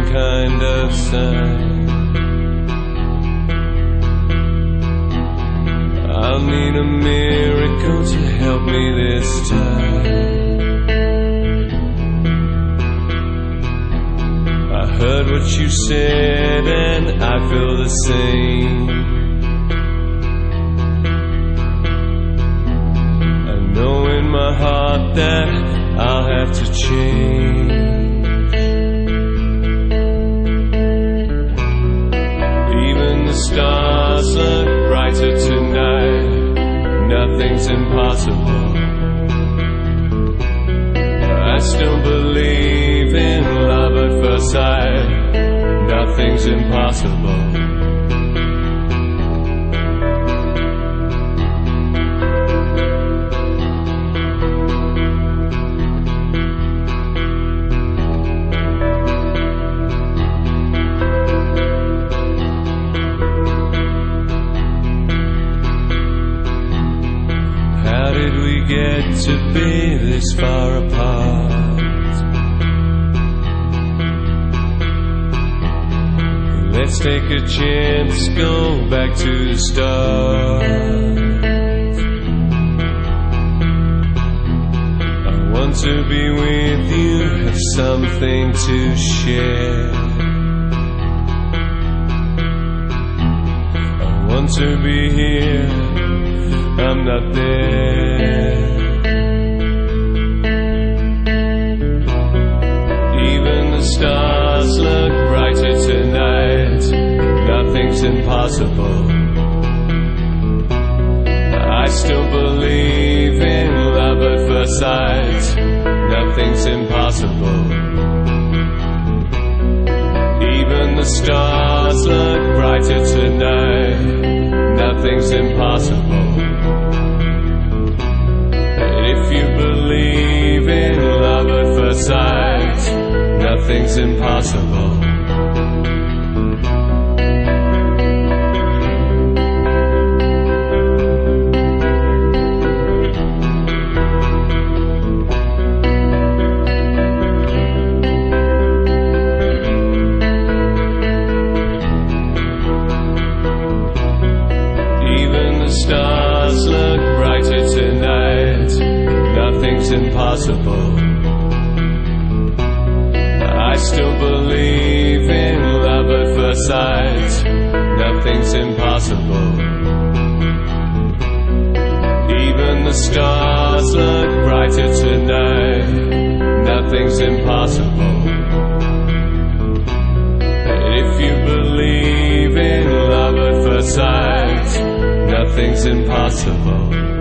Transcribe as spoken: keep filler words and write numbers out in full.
some kind of sign. I'll need a miracle to help me this time. I heard what you said and I feel the same. I know in my heart that I'll have to change. Even the stars look brighter tonight. Nothing's impossible. I still believe in love at first sight. Nothing's impossible. How did we get to be this far apart? Let's take a chance, go back to the start. I want to be with you, have something to share. I want to be here, I'm not there. Even the stars look brighter tonight. Nothing's impossible. I still believe in love at first sight. Nothing's impossible. Even the stars look brighter tonight. Nothing's impossible. If you believe in love at first sight, nothing's impossible. Even the stars look brighter tonight. Nothing's impossible. I still believe in love at first sight. Nothing's impossible. Even the stars look brighter tonight. Nothing's impossible. If you believe in love at first sight, nothing's impossible.